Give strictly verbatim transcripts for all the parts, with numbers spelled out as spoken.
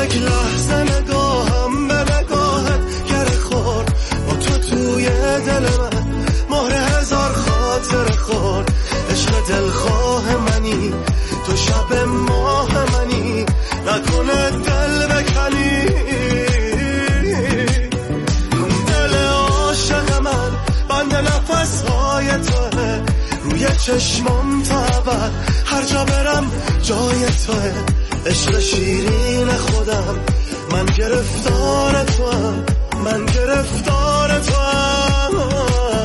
یک لحظه نگاهم به نگاهت گره خورد، با تو توی دل من مهر هزار خاطر خورد. عشق دلخواه منی تو، شب ماه منی، نکنه دل بکنی. دل عاشق من بند نفسهای توه، روی چشمم تا ابد هر جا برم جای توه. عشق شیرین خودم من گرفتار توام، من گرفتار توام.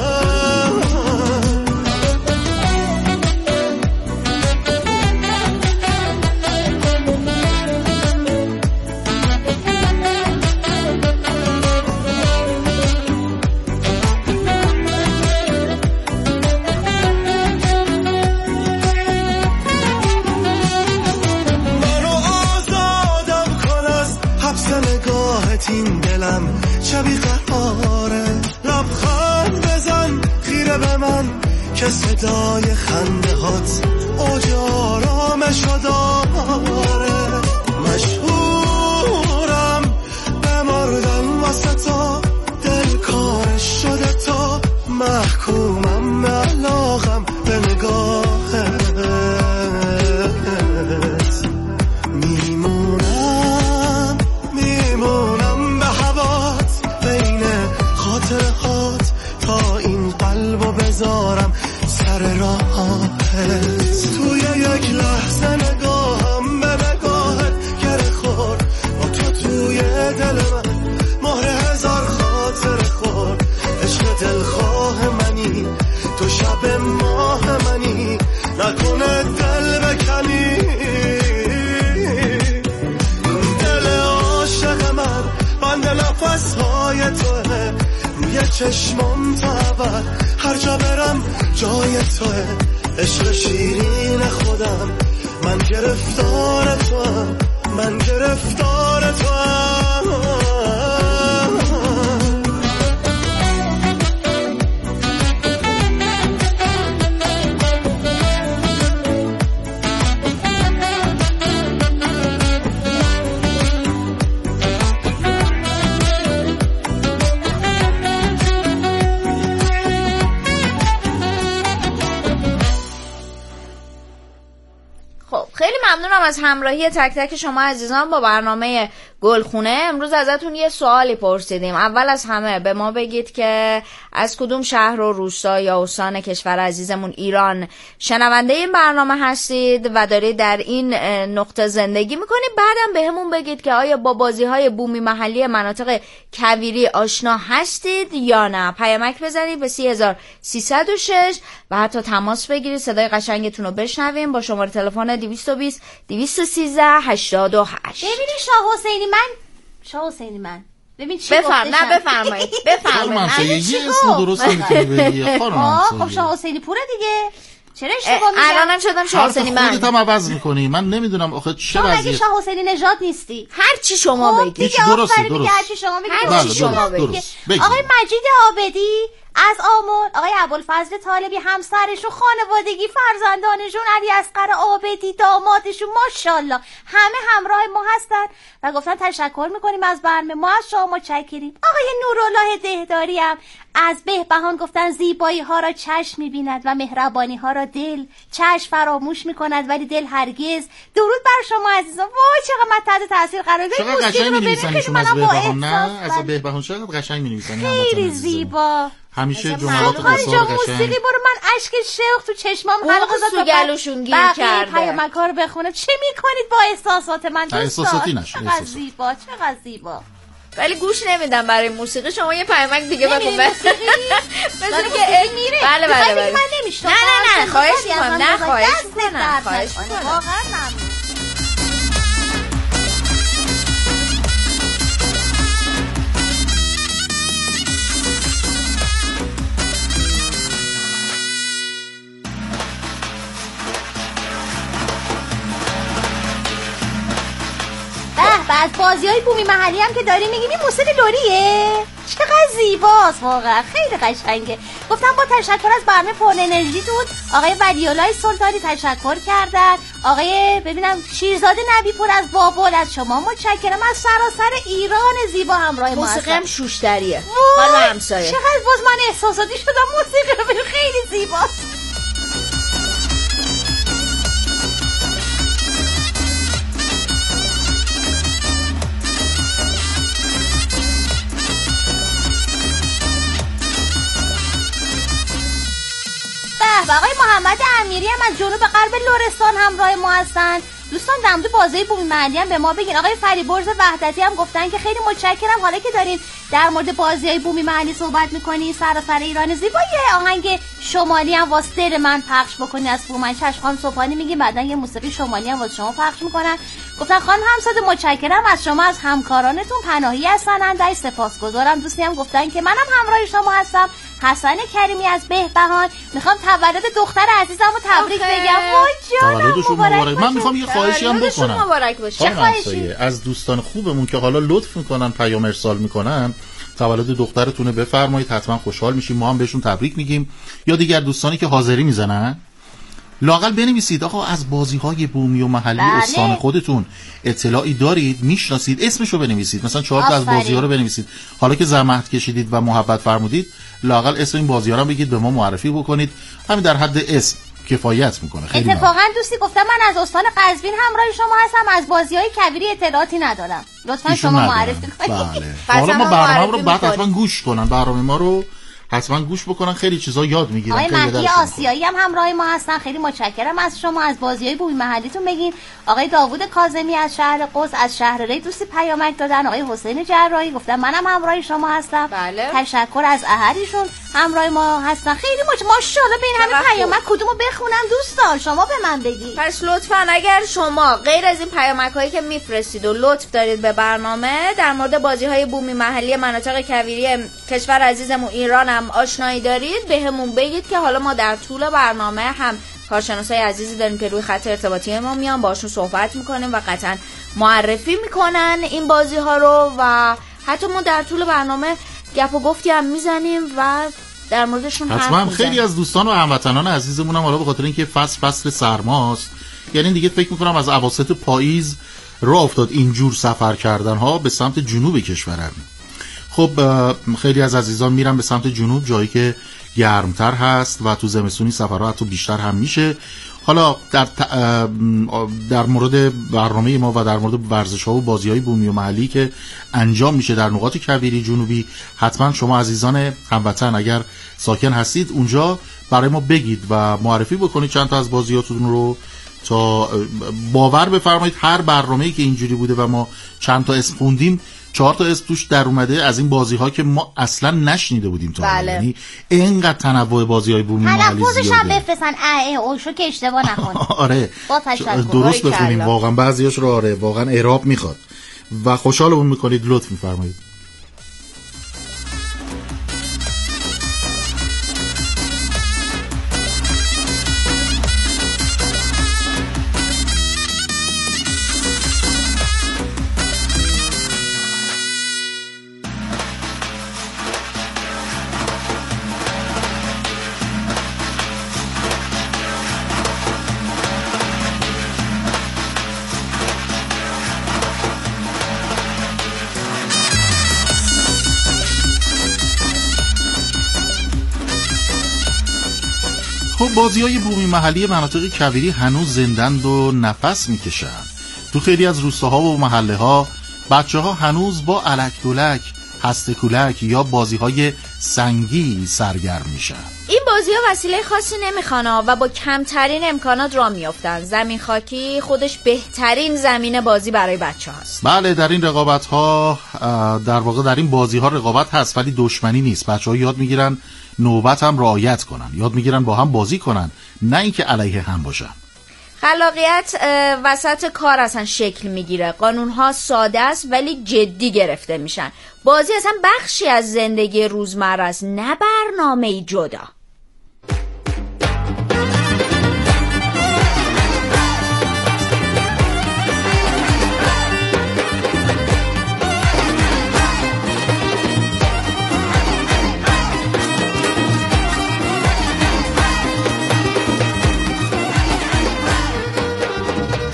این دلم چه بی‌قراره، لبخند بزن خیره به من که صدای خنده هات اوج آرامشو داره. مشهورم بمردن واسه تو، دل کارش شده تو، محکومم به علاقم به نگاهت. میمونم میمونم به هوات، بین خاطرهات تا این قلبو بذارم سر راهت. توی یک لحظه نگاهم به نگاهت گره خورد، با تو توی دل من مهر هزار خاطر خورد. عشق دلخواه منی تو، شب ماه منی، نکنه دل بکنی. دل عاشق من بند نفسهای توه، روی چشمم تا ابد هر جا برم جای توه. عشق شیرین خودم من گرفتار توام، من گرفتار توام. خیلی ممنونم از همراهی تک تک شما عزیزان با برنامه گلخونه. امروز ازتون یه سوالی پرسیدیم. اول از همه به ما بگید که از کدوم شهر و روستا یا استان کشور عزیزمون ایران شنونده این برنامه هستید و دارید در این نقطه زندگی میکنید. بعدم به همون بگید که آیا با بازی‌های بومی محلی مناطق کویری آشنا هستید یا نه. پیامک بزنید به سی هزار سیصد و شش و حتی تماس بگیرید، صدای قشنگتون رو بشنویم با شماره تلفن دویست و بیست دویست و سیزده هشتاد و هشت. ببینید شاه حسینی من شاه حسینی من ببین چی بفرم نه بفرمایید بفرمایید همسایگی اسم درست نمیتونی بگی. خب شاه حسینی پوره دیگه، چرا اشتباه میگم؟ الانم شدم شاه حسینی من. خودت هم عوض میکنی، من نمیدونم آخه چه وضعیه. تو مگه شاه حسینی نژاد نیستی؟ هر چی شما بگید درسته درست. هر چی شما بگید هر چی شما بگید. آقای مجید عابدی از آمل، آقای ابوالفضل طالبی همسرشون، خانوادگی، فرزندانشون، علی اصغر عابدی دامادشون، ماشاءالله همه همراه ما هستن و گفتن تشکر میکنیم از برنامه، ما از شما متشکریم. آقای نورالله دهداری هم از بهبهان گفتن زیبایی ها را چشم میبیند و مهربانی ها را دل. چشم فراموش میکند ولی دل هرگز. درود بر شما عزیزان. وای چقدر من تحت تاثیر قرار گرفتم. چقدر قشنگ می‌نویسن ایشون از بهبهان. نه از بهبهان چقدر قشنگ می‌نویسن. خیلی زیبا. همیشه جملات بسیار قشنگ. موسیقی برو من اشک شوق تو چشمام حلقه زد تو گلوشون گیر کرده. پیامک‌ها رو بخونه. چه میکنید با احساسات من؟ احساساتی نشه. چقدر زیبا، چقدر زیبا. ولی گوش نمیدم برای موسیقی. شما یه پیامک دیگه بگو. بذار که میره. بله بله بله. من نمیشناسم. نه نه نه خواهش می‌کنم. نه خواهش می‌کنم. خواهش می‌کنم. واقعا ممنون. بعد بازی های بومی محلی هم که داری میگیم این موسیقی دوریه؟ چقدر زیباست، واقعا خیلی قشنگه. گفتم با تشکر از برنامه پر انرژیتون. آقای ولی‌الله سلطانی تشکر کردن. آقای ببینم شیرزاده نبی پور از بابل از شما متشکرم. از سراسر ایران زیبا همراه ما هستن. موسیقی هم شوشتریه. حالا همسایه. چقدر باز من احساساتی شدم. موسیقی رو خیلی زیباست. به آقای محمد امیری هم از جنوب غرب لرستان همراه ما هستن. دوستان در مورد بازی بومی محلی هم به ما بگین. آقای فریبرز وحدتی هم گفتن که خیلی متشکرم. حالا که دارین در مورد بازی‌های بومی محلی صحبت می‌کنی سراسر ایران زیبا، یه آهنگ شمالی هم واسه دل من پخش بکنی از فرومن چشم صبحانی میگیم، بعدن یه موسیقی شمالی هم واسه شما پخش می‌کنن. گفتن خانم همساده متشکرم از شما، از همکارانتون پناهی از سنندج سپاسگزارم. دوستی هم گفتن که منم همراه شما هستم. حسن کریمی از بهبهان، میخوام تولد دختر عزیزمو تبریک بگم. وای جانم مبارک. من میخوام یه خواهشی هم بکنم. مبارک باشه. چه خواهشی؟ از دوستان خوبمون که حالا لطف میکنن پیام ارسال میکنن، تولد دخترتونه بفرمایید، حتما خوشحال میشیم، ما هم بهشون تبریک میگیم. یا دیگر دوستانی که حاضری میزنن لااقل بنویسید آقا از بازی‌های بومی و محلی بله. استان خودتون اطلاعی دارید، میشناسید، اسمشو بنویسید. مثلا چهار تا از بازی‌ها رو بنویسید. حالا که زحمت کشیدید و محبت فرمودید، لااقل اسم این بازی‌ها رو بگید، به ما معرفی بکنید. همین در حد اسم کفایت میکنه. خیلی اتفاقا دوستی گفتم من از استان قزوین همراه شما هستم، از بازی‌های کویری اطلاعاتی ندارم. لطفا شما معرفی کنید. بله. حالا ما برنامه رو بعد حتما گوش کنن، برنامه ما رو حتما گوش بکنن، خیلی چیزا یاد میگیرن. آقای مهدی آسیایی هم همراه ما هستن، خیلی متشکرم از شما. از بازی‌های بومی محلیتون بگین. آقای داوود کاظمی از شهر قدس، از شهر ری دوستی پیامک دادن. آقای حسین جراحی گفتن منم همراه شما هستم. بله. تشکر از احدیشون همراه ما هستن. خیلی مش ماشاءالله به این همه پیامک کدومو بخونم دوستان؟ شما به من بگید. پس لطفاً اگر شما غیر از این پیامک‌هایی که میفرستید و لطف دارید به برنامه در مورد بازی‌های بومی محلی مناطق کویری کشور عزیزمون ایران هم آشنایی دارید، بهمون بگید که حالا ما در طول برنامه هم کارشناسای عزیزی داریم که روی خط ارتباطی ما میان، باشون صحبت میکنیم و قطعا معرفی میکنن این بازی ها رو و حتی ما در طول برنامه گپ و گفتی هم میزنیم و در موردشون حرف میزنیم. میزنیم. خیلی از دوستان و هموطنان عزیزمون هم حالا به خاطر اینکه فصل فصل سرماست، یعنی دیگه فکر میکنم از اواسط پاییز راه افتاد اینجور سفر کردن ها به سمت جنوب کشورم. خب خیلی از عزیزان میرن به سمت جنوب، جایی که گرمتر هست و تو زمستونی سفرها حتی بیشتر هم میشه. حالا در در مورد برنامه ما و در مورد ورزش‌ها و بازی‌های بومی و محلی که انجام میشه در نقاط کویری جنوبی، حتما شما عزیزان هموطن اگر ساکن هستید اونجا برای ما بگید و معرفی بکنید چند تا از بازیاتون رو، تا باور بفرمایید هر برنامه‌ای که اینجوری بوده و ما چند تا اسم خوندیم، چهار تا اسم توش در اومده از این بازی ها که ما اصلا نشنیده بودیم تا بله. یعنی اینقدر تنوع بازی های بومی محلی تلفظش هم زیاده. بفرستن اه اوشو که اشتباه نکنه. آره با تشکر. درست بخونیم، واقعا بعضیاش رو آره واقعا اعراب میخواد و خوشحالمون میکنید، لطف میفرمایید. بازی‌های بومی محلی مناطق کویری هنوز زندند و نفس میکشن. تو خیلی از روستاها و محله‌ها بچه‌ها هنوز با الک دولک، هسته کولک یا بازی‌های سنگی سرگرم میشن. این بازی‌ها وسیله خاصی نمیخوان و با کمترین امکانات راه میافتن. زمین خاکی خودش بهترین زمین بازی برای بچه‌هاست. بله، در این رقابت‌ها در واقع در این بازی‌ها رقابت هست ولی دشمنی نیست. بچه‌ها یاد میگیرن نوبت هم رعایت کنن، یاد میگیرن با هم بازی کنن، نه اینکه علیه هم باشن. خلاقیت وسط کار اصلا شکل میگیره. قانون‌ها ساده است ولی جدی گرفته میشن. بازی اصلا بخشی از زندگی روزمره است، نه برنامه‌ای جدا.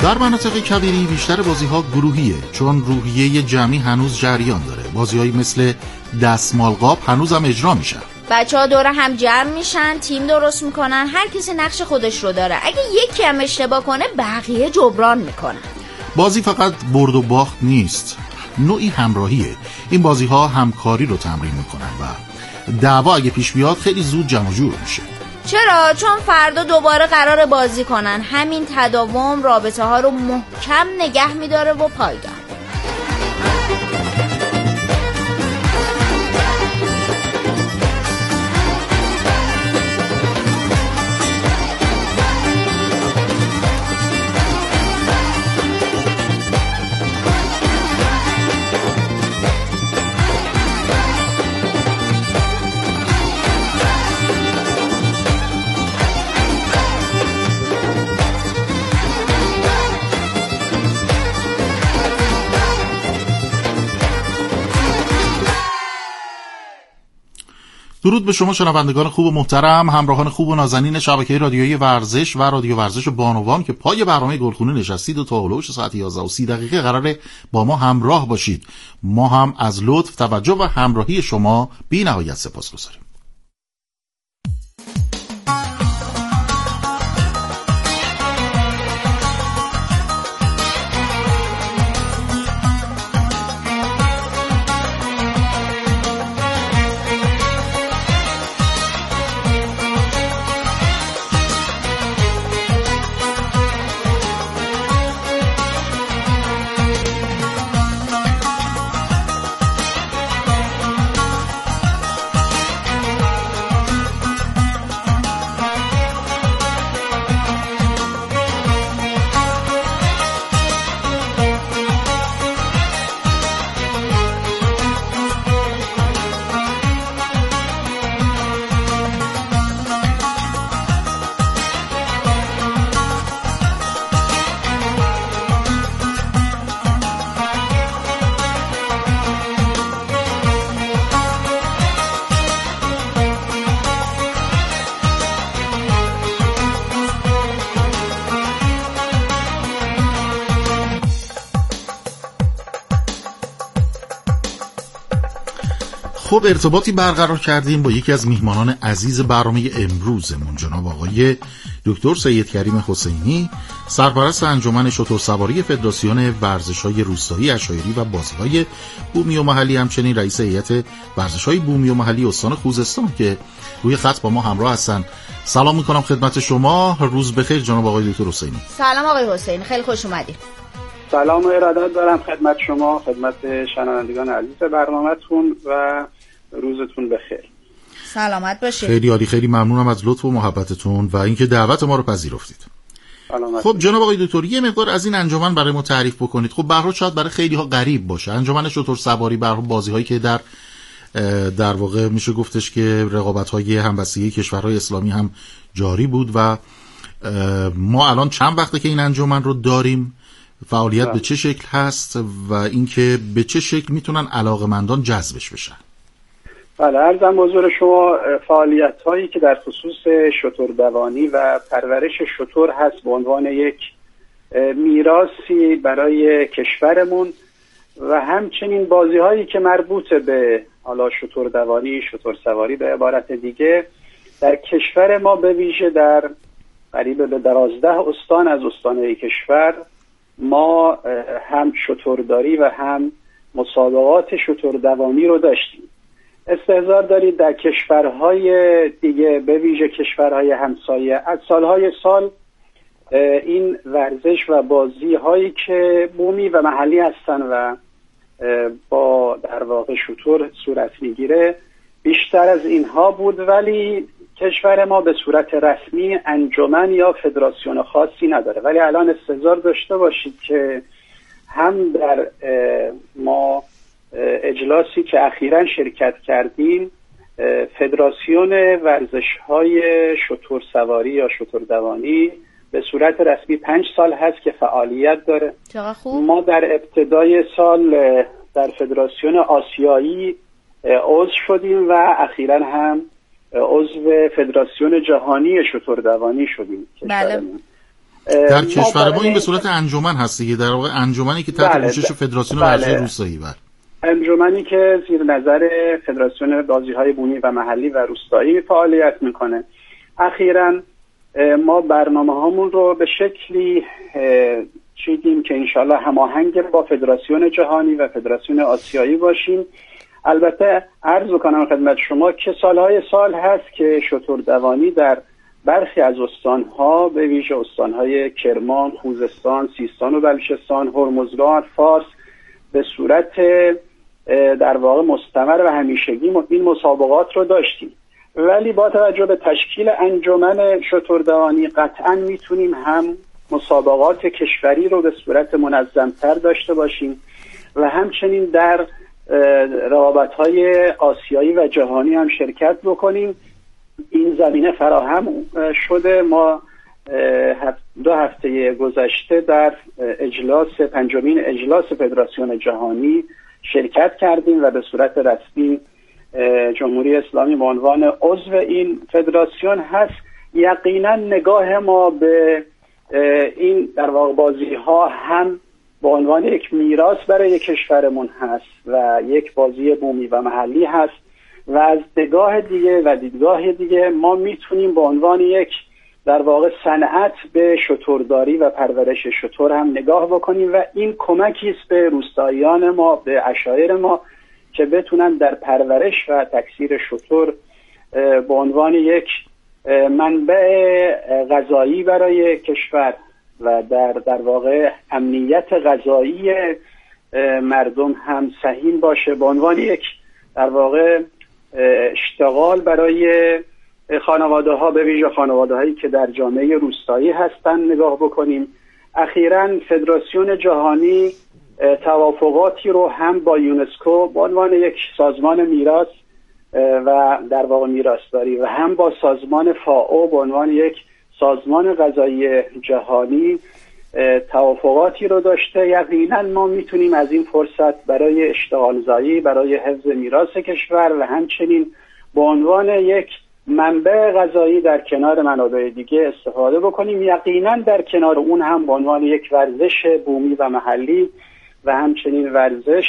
در مناطق کویری بیشتر بازی‌ها گروهیه، چون روحیه جمعی هنوز جریان داره. بازی‌هایی مثل دستمال قاب هنوز هم اجرا میشن. بچه‌ها دور هم جمع میشن، تیم درست میکنن، هر کسی نقش خودش رو داره. اگه یکی هم اشتباه کنه بقیه جبران میکنن. بازی فقط برد و باخت نیست، نوعی همراهیه. این بازی‌ها همکاری رو تمرین میکنن و دعوا اگه پیش بیاد خیلی زود جمع جور میشه. چرا؟ چون فردا دوباره قرار بازی کنن. همین تداوم رابطه ها رو محکم نگه میداره و پایدار. درود به شما شنوندگان خوب و محترم، همراهان خوب و نازنین شبکه رادیویی ورزش و رادیو ورزش بانوان که پای برنامه گلخونه نشستید و تا هلوش ساعت یازده و سی دقیقه قراره با ما همراه باشید. ما هم از لطف، توجه و همراهی شما بی نهایت سپاسگزاریم. خب ارتباطی برقرار کردیم با یکی از میهمانان عزیز برنامه امروزمون، جناب آقای دکتر سید کریم حسینی، سرپرست انجمن شترسواری فدراسیون ورزش‌های روستایی، عشایری و بازی‌های بومی و محلی، همچنین رئیس هیئت ورزش‌های بومی و محلی استان خوزستان که روی خط با ما همراه هستن. سلام می‌کنم خدمت شما، روز بخیر جناب آقای دکتر حسینی. سلام آقای حسینی، خیلی خوش اومدید. سلام و ارادت دارم خدمت شما، خدمت شنوندگان عزیز برنامه‌تون و روزتون بخیر. سلامت باشید. خیلی عالی، خیلی ممنونم از لطف و محبتتون و اینکه دعوت ما رو پذیرفتید. سلامت. خب جناب آقای دکتر یه مقدار از این انجمن برای ما تعریف بکنید. خب به هر حال شاید برای خیلی ها غریب باشه. انجمن شترسواری به هر حال بازی‌هایی که در در واقع میشه گفتش که رقابت‌های همبستگی کشورهای اسلامی هم جاری بود و ما الان چند وقته که این انجمن رو داریم، فعالیت ده. به چه شکل هست و اینکه به چه شکل میتونن علاقه‌مندان جذبش بشن؟ بله، عرضم حضور شما فعالیت‌هایی که در خصوص شتردوانی و پرورش شتر هست به عنوان یک میراثی برای کشورمون و همچنین بازی‌هایی که مربوط به حالا شتردوانی، شترسواری به عبارت دیگه در کشور ما به ویژه در قریب به دوازده استان از استان‌های کشور ما هم شترداری و هم مسابقات شتردوانی رو داشتیم. استحضار دارید در کشورهای دیگه به ویژه کشورهای همسایه از سالهای سال این ورزش و بازی هایی که بومی و محلی هستن و با در واقع شتر صورت میگیره بیشتر از اینها بود، ولی کشور ما به صورت رسمی انجمن یا فدراسیون خاصی نداره. ولی الان استحضار داشته باشید که هم در ما اجلاسی که اخیراً شرکت کردیم فدراسیون ورزش‌های شترسواری یا شتردوانی به صورت رسمی پنج سال هست که فعالیت داره. خوب. ما در ابتدای سال در فدراسیون آسیایی عضو شدیم و اخیراً هم عضو فدراسیون جهانی شتردوانی شدیم. بله. در کشور ما این به صورت انجمن هست دیگه، در واقع انجمنی که تحت پوشش فدراسیون ورزش روستایی بر انجمنی که زیر نظر فدراسیون بازی‌های بومی و محلی و روستایی فعالیت میکنه. اخیراً ما برنامه‌هامون رو به شکلی چیدیم که انشالله هماهنگ با فدراسیون جهانی و فدراسیون آسیایی باشیم. البته عرض کنم خدمت شما که سالهای سال هست که شتردوانی در برخی از استانها، به ویژه استانهای کرمان، خوزستان، سیستان و بلوچستان، هرمزگان، فارس، به صورت در واقع مستمر و همیشگی این مسابقات رو داشتیم. ولی با توجه به تشکیل انجمن شتردوانی قطعا میتونیم هم مسابقات کشوری رو به صورت منظمتر داشته باشیم و همچنین در رقابت‌های آسیایی و جهانی هم شرکت بکنیم. این زمینه فراهم شده. ما دو هفته گذشته در اجلاس پنجمین اجلاس فدراسیون جهانی شرکت کردیم و به صورت رسمی جمهوری اسلامی به عنوان عضو این فدراسیون هست. یقینا نگاه ما به این در واقع بازی ها هم به عنوان یک میراث برای کشورمون هست و یک بازی بومی و محلی هست و از نگاه دیگه و دیدگاه دیگه ما میتونیم به عنوان یک در واقع صنعت به شترداری و پرورش شتر هم نگاه بکنیم و این کمکی است به روستاییان ما، به عشایر ما که بتونن در پرورش و تکثیر شتر به عنوان یک منبع غذایی برای کشور و در در واقع امنیت غذایی مردم هم سهیم باشه، به عنوان یک در واقع اشتغال برای خانواده ها، به ویژه خانواده هایی که در جامعه روستایی هستن نگاه بکنیم. اخیراً فدراسیون جهانی توافقاتی رو هم با یونسکو به عنوان یک سازمان میراث و در واقع میراثداری و هم با سازمان فائو به عنوان یک سازمان غذایی جهانی توافقاتی رو داشته. یقینا ما میتونیم از این فرصت برای اشتغال زایی، برای حفظ میراث کشور و همچنین به عنوان یک منبع غذایی در کنار منابع دیگه استفاده بکنیم. یقینا در کنار اون هم به عنوان یک ورزش بومی و محلی و همچنین ورزش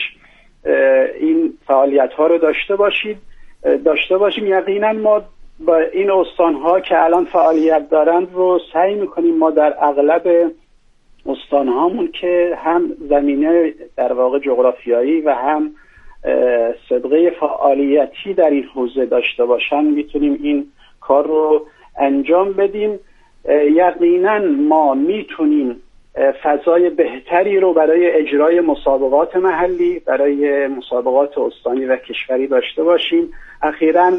این فعالیت ها رو داشته باشید داشته باشیم. یقینا ما با این استانها که الان فعالیت دارند رو سعی میکنیم ما در اغلب استانهامون که هم زمینه در واقع جغرافیایی و هم سابقه فعالیتی در این حوزه داشته باشن میتونیم این کار رو انجام بدیم. یقینا ما میتونیم فضای بهتری رو برای اجرای مسابقات محلی، برای مسابقات استانی و کشوری داشته باشیم. اخیراً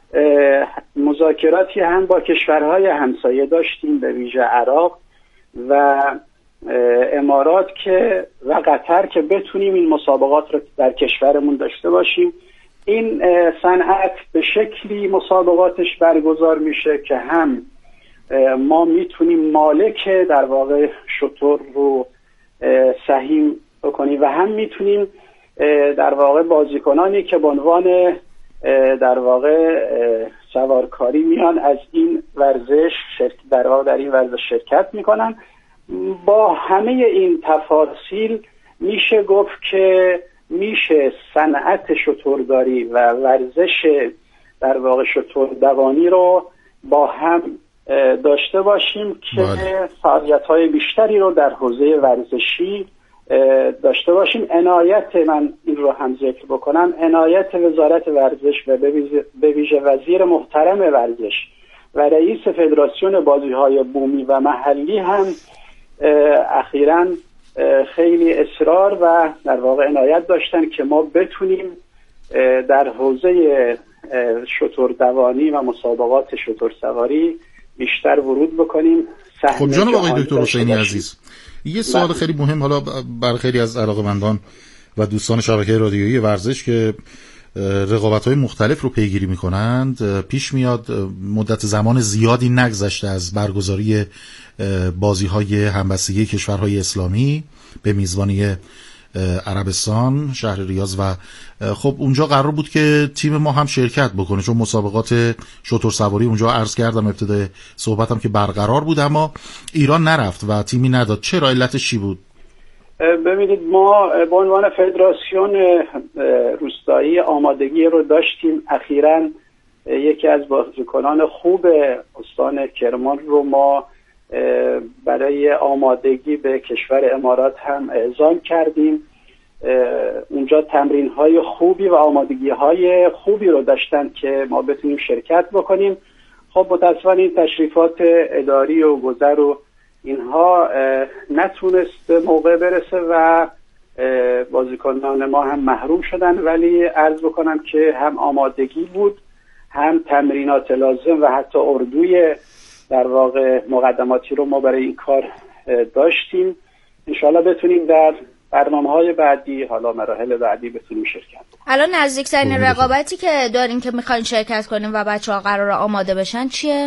مذاکراتی هم با کشورهای همسایه داشتیم، به ویژه عراق و امارات که و قطر که بتونیم این مسابقات رو در کشورمون داشته باشیم. این صنعت به شکلی مسابقاتش برگزار میشه که هم ما میتونیم مالک در واقع شتر رو سهیم بکنیم و هم میتونیم در واقع بازیکنانی که به عنوان در واقع سوارکاری میان از این ورزش در واقع در این ورزش شرکت میکنن. با همه این تفاصیل میشه گفت که میشه صنعت شترداری و ورزش در واقع شتردوانی رو با هم داشته باشیم که فعالیت‌های بیشتری رو در حوزه ورزشی داشته باشیم. عنایت من این رو هم ذکر بکنم، عنایت وزارت ورزش و به ویژه وزیر محترم ورزش و رئیس فدراسیون بازی‌های بومی و محلی هم اخیراً خیلی اصرار و در واقع عنایت داشتن که ما بتونیم در حوزه شتردوانی و مسابقات شترسواری بیشتر ورود بکنیم. خب جناب آقای دکتر حسینی عزیز، یه سوال خیلی مهم حالا برای خیلی از علاقه‌مندان و دوستان شبکه رادیویی ورزش که رقابت‌های مختلف رو پیگیری می‌کنند، پیش میاد مدت زمان زیادی نگذشته از برگزاری بازی‌های همبستگی کشورهای اسلامی به میزبانی عربستان، شهر ریاض، و خب اونجا قرار بود که تیم ما هم شرکت بکنه، چون مسابقات شتر سواری اونجا عرض کردم ابتدای صحبتم که برقرار بود، اما ایران نرفت و تیمی نداد. چرا؟ علتش چی بود؟ ببینید، ما به عنوان فدراسیون روستایی آمادگی رو داشتیم. اخیراً یکی از بازیکنان خوب استان کرمان رو ما برای آمادگی به کشور امارات هم اعزام کردیم. اونجا تمرین‌های خوبی و آمادگی‌های خوبی رو داشتن که ما بتونیم شرکت بکنیم. خب متأسفانه این تشریفات اداری و گذر و اینها نتونست موقع برسه و بازیکنان ما هم محروم شدن، ولی عرض بکنم که هم آمادگی بود، هم تمرینات لازم و حتی اردوی در واقع مقدماتی رو ما برای این کار داشتیم. انشاءالله بتونیم در برنامه‌های بعدی، حالا مراحل بعدی، بتونیم شرکت کنیم. الان نزدیکترین رقابتی که داریم که میخواین شرکت کنیم و بچه‌ها قراره آماده بشن چیه؟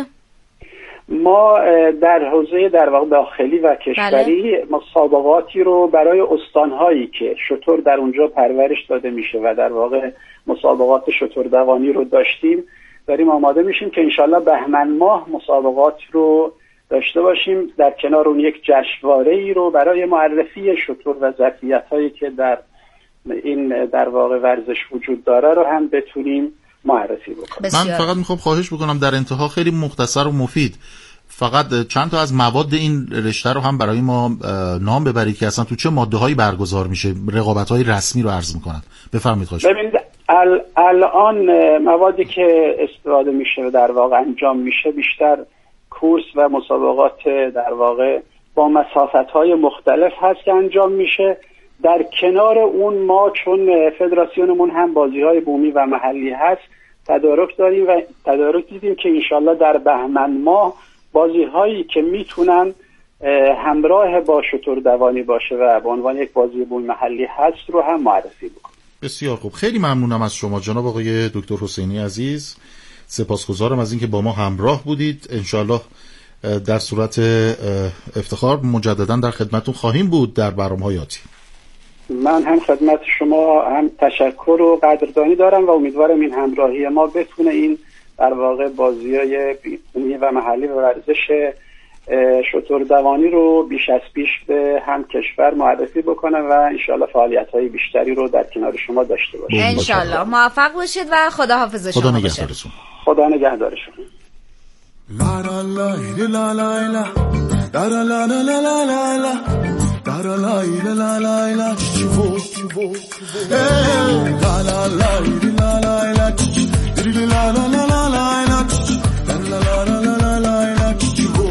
ما در حوزه در واقع داخلی و کشوری بله. مسابقاتی رو برای استان‌هایی که شتر در اونجا پرورش داده میشه و در واقع مسابقات شتر دوانی رو داشتیم، داریم آماده میشیم که انشالله بهمن ماه مسابقات رو داشته باشیم. در کنار اون یک جشنواره‌ای رو برای معرفی شتر و ظرفیت‌هایی که در این در واقع ورزش وجود داره رو هم بتونیم معرفی بکنم. من فقط میخوام خواهش بکنم در انتها خیلی مختصر و مفید فقط چند تا از مواد این رشته رو هم برای ما نام ببرید که اصلا تو چه ماده‌هایی برگزار میشه، رقابت‌های رسمی رو عرض میکنم. بفرمایید. خواهش. ببینید ال الان موادی که استفاده میشه در واقع انجام میشه بیشتر کورس و مسابقات در واقع با مسافت‌های مختلف هست که انجام میشه. در کنار اون ما چون فدراسیونمون هم بازی‌های بومی و محلی هست تدارک داریم و تدارک دیدیم که انشالله در بهمن ماه بازی‌هایی که میتونن همراه با شتر دوانی باشه و به عنوان یک بازی بومی محلی هست رو هم معرفی بکنیم. بسیار خوب، خیلی ممنونم از شما جناب آقای دکتر حسینی عزیز. سپاسگزارم از اینکه با ما همراه بودید. انشالله در صورت افتخار مجددا در خدمتون خواهیم بود در برنامه‌های آتی. من هم خدمت شما هم تشکر و قدردانی دارم و امیدوارم این همراهی ما بتونه این در واقع بازی‌های بومی و محلی و ورزش شتر دوانی رو بیش از پیش به هم کشور معرفی بکنه و انشالله فعالیت‌های بیشتری رو در کنار شما داشته باشه. انشالله موفق باشید و خداحافظ شما. خدا نگهدارتون. خدا نگهدارتون. لا لا لا لا لا لا لا لا لا لا لا لا لا لا لا لا لا لا چیو چیو لا لا لا لا لا لا لا لا لا لا لا لا لا لا چیو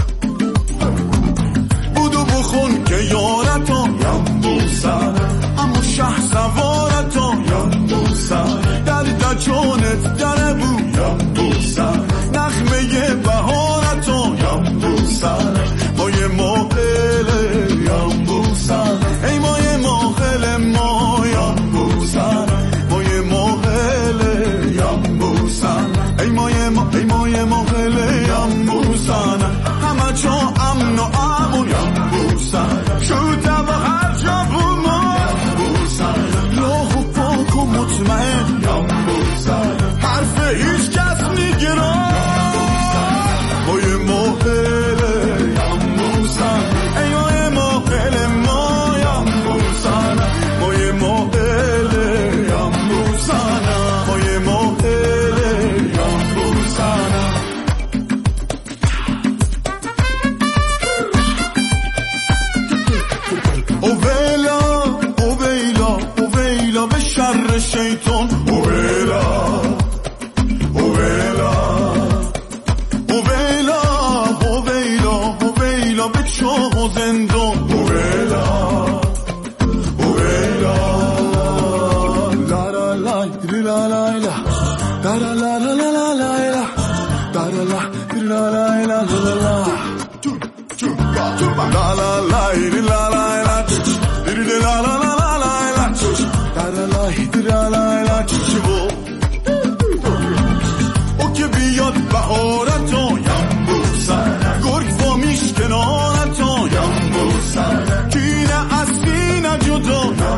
بودو بخون که یارتو یم بوسن اما شه سوارتو یم بوسن در دجونت دره بو یم بوسن نخمه بهارتو یم بوسن مای ماقله یم بوسن ای مای ماقله ما یم بوسن مای ماقله یم بوسن ای مای ما ای مای ماقله یم بوسن همه جا امن و امون یم بوسن شده و هر جا بوما یم بوسن لاغ و پاک و مطمئن یم بوسن حرف هیچ کس میگیره مای ماقله یم بوسن ای مای ماقله ما یم بوسن مای ماقله یم بوسن مای ماقله یم بوسن او ویلا او ویلا او ویلا به شر شیطان او ویلا او ویلا او ویلا او ویلا او ویلا به چاه و زندان او ویلا او ویلا لا لا لا لا لا لا لا لا لا لا لا لا لا لا لا لا لا لا La la la la la la la la la la la la la la la چیو او که بیاد بهارتو یم بوسن گرگ و میش کنارتو یم بوسن کینه از کینه جدا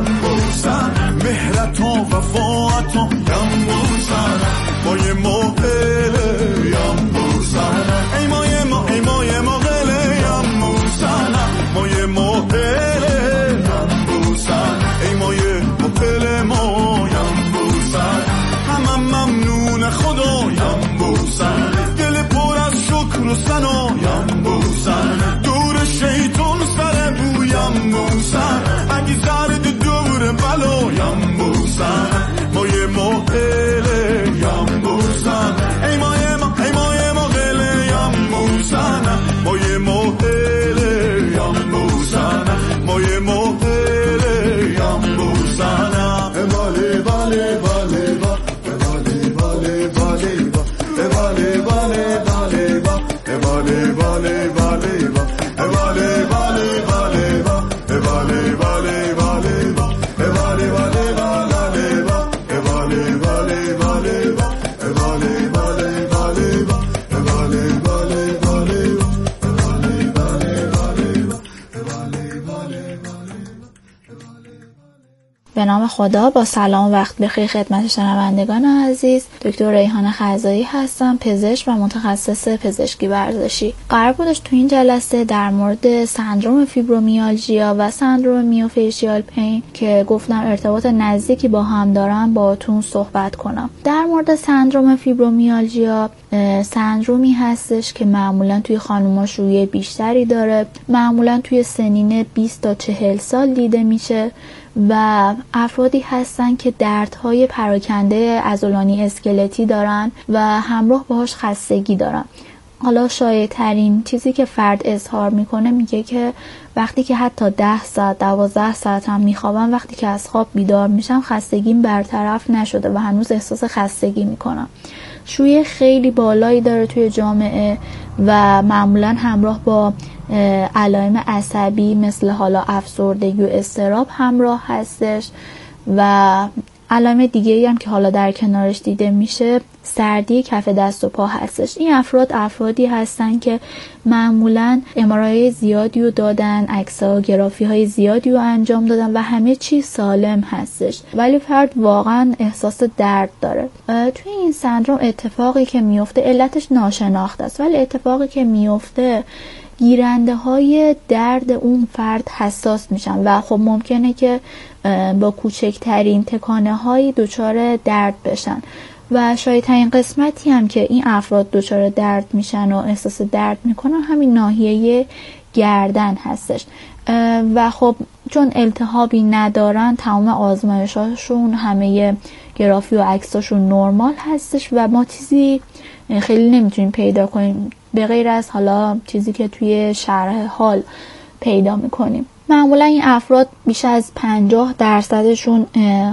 تا وفاعتو یم بوسنه مایه موقله یم بوسنه ای مایه ما ای مایه موقله یم بوسنه مایه موقله یم بوسنه ای مایه موقله ما یم بوسنه همم ممنون خدا یم بوسنه دل پر از شکر و ثنا یم بوسنه دور شیطان سر بویم بوسنه اگه زرد دور بلا یم بوسنه مایه موقله یم بوسنه ای مایه ما ای مایه موقله یم بوسنه مایه موقله یم بوسنه مایه موقله یم بوسنه باله باله باله باله باله باله باله باله باله باله باله باله باله به نام خدا، با سلام و وقت بخیر خدمت شنوندگان عزیز. دکتر ریحانه خزایی هستم، پزشک و متخصص پزشکی ورزشی. قرار بودش تو این جلسه در مورد سندروم فیبرومیالژیا و سندروم میوفیشیال پین که گفتم ارتباط نزدیکی با هم دارن باهاتون صحبت کنم. در مورد سندروم فیبرومیالژیا، سندرومی هستش که معمولا توی خانوما شیوع بیشتری داره، معمولا توی سنین بیست تا چهل سال دیده میشه و افرادی هستن که دردهای پراکنده عضلانی اسکلتی دارن و همراه باهاش خستگی دارن. حالا شایع ترین چیزی که فرد اظهار میکنه میگه که وقتی که حتی ده ساعت دوازده ساعت هم میخوابم، وقتی که از خواب بیدار میشم خستگیم برطرف نشده و هنوز احساس خستگی میکنم. شیوع خیلی بالایی داره توی جامعه و معمولا همراه با علائم عصبی مثل حالا افسردگی و اضطراب همراه هستش و علائم دیگه‌ای هم که حالا در کنارش دیده میشه سردی کف دست و پا هستش. این افراد افرادی هستن که معمولا ام آر آی زیادی رو دادن، عکس‌ها گرافی های زیادی رو انجام دادن و همه چی سالم هستش، ولی فرد واقعا احساس درد داره. توی این سندروم اتفاقی که میفته علتش ناشناخته است، ولی اتفاقی که میفته گیرنده های درد اون فرد حساس میشن و خب ممکنه که با کوچکترین تکانه هایی دچار درد بشن و شاید این قسمتی هم که این افراد دچار درد میشن و احساس درد میکنن همین ناحیه گردن هستش و خب چون التهابی ندارن تمام آزمایشاشون همه گرافی و عکساشون نرمال هستش و ما چیزی خیلی نمیتونیم پیدا کنیم به غیر از حالا چیزی که توی شرح حال پیدا میکنیم. معمولا این افراد بیش از پنجاه درصدشون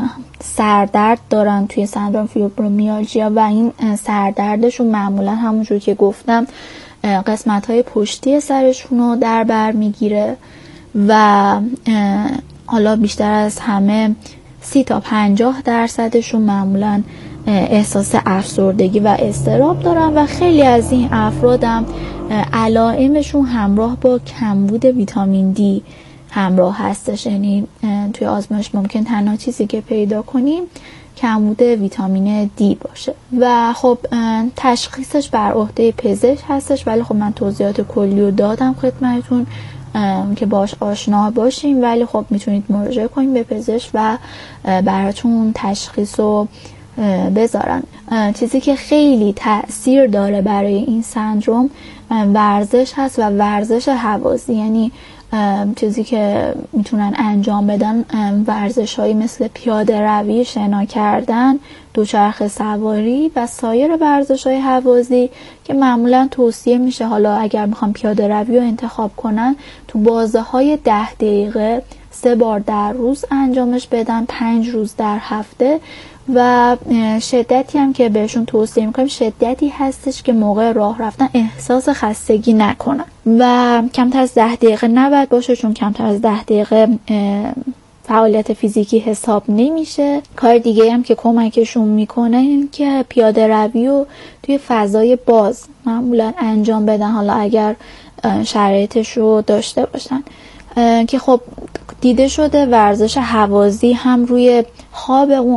سردرد دارن توی سندروم فیبرومیالژیا و این سردردشون معمولا همونجور که گفتم قسمت‌های پشتی سرشون رو در بر میگیره و حالا بیشتر از همه سی تا پنجاه درصدشون معمولا احساس افسردگی و اضطراب دارن و خیلی از این افراد هم علائمشون همراه با کمبود ویتامین دی همراه هستش. یعنی توی آزمایش ممکن تنها چیزی که پیدا کنیم کمبود ویتامین دی باشه و خب تشخیصش بر عهده پزشک هستش، ولی خب من توضیحات کلی رو دادم خدمتتون که باش آشنا باشیم، ولی خب میتونید مراجعه کنید به پزشک و براتون تشخیص رو بذارن. چیزی که خیلی تأثیر داره برای این سندروم ورزش هست و ورزش هوازی، یعنی چیزی که میتونن انجام بدن ورزش هایی مثل پیاده روی، شنا کردن، دوچرخه سواری و سایر ورزش های هوازی که معمولا توصیه میشه حالا اگر میخوام پیاده روی رو انتخاب کنن تو بازه های ده دقیقه سه بار در روز انجامش بدن، پنج روز در هفته و شدتی هم که بهشون توصیه میکنیم شدتی هستش که موقع راه رفتن احساس خستگی نکنن و کمتر از ده دقیقه نباید باشه، چون کمتر از ده دقیقه فعالیت فیزیکی حساب نمیشه. کار دیگه هم که کمکشون میکنه این که پیاده روی رو توی فضای باز معمولا انجام بدن، حالا اگر شرایطش رو داشته باشن که خب دیده شده ورزش هوازی هم روی خواب اون